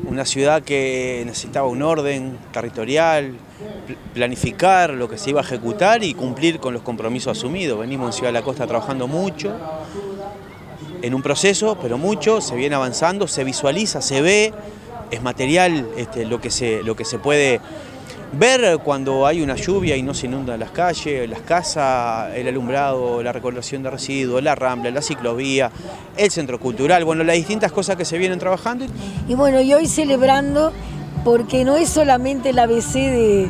Una ciudad que necesitaba un orden territorial, planificar lo que se iba a ejecutar y cumplir con los compromisos asumidos. Venimos en Ciudad de la Costa trabajando mucho, en un proceso, pero mucho, se viene avanzando, se visualiza, se ve, es material lo que se puede ver cuando hay una lluvia y no se inundan las calles, las casas, el alumbrado, la recolección de residuos, la rambla, la ciclovía, el centro cultural, bueno, las distintas cosas que se vienen trabajando. Y bueno, y hoy celebrando porque no es solamente el ABC de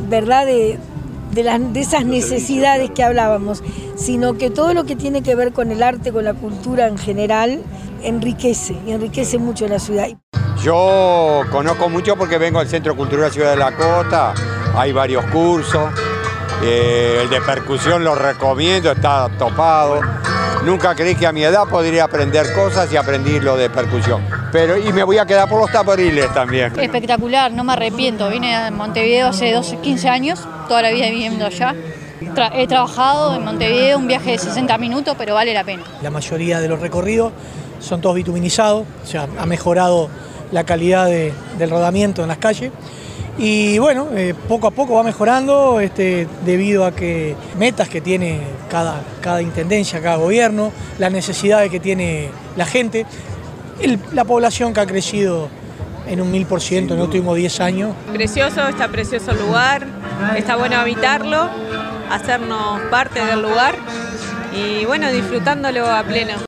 esas necesidades que hablábamos, sino que todo lo que tiene que ver con el arte, con la cultura en general, enriquece mucho la ciudad. Yo conozco mucho porque vengo al Centro Cultural Ciudad de la Costa, hay varios cursos, el de percusión lo recomiendo, está topado. Nunca creí que a mi edad podría aprender cosas y aprendí lo de percusión. Y me voy a quedar por los tamoriles también. Espectacular, no me arrepiento. Vine a Montevideo hace 15 años, toda la vida viviendo allá. He trabajado en Montevideo, un viaje de 60 minutos, pero vale la pena. La mayoría de los recorridos son todos bituminizados, o sea, ha mejorado la calidad del rodamiento en las calles. Y bueno, poco a poco va mejorando debido a que metas que tiene cada intendencia, cada gobierno, las necesidades que tiene la gente, la población que ha crecido en un 1000% en los últimos 10 años. Está precioso el lugar, está bueno habitarlo, hacernos parte del lugar y bueno, disfrutándolo a pleno.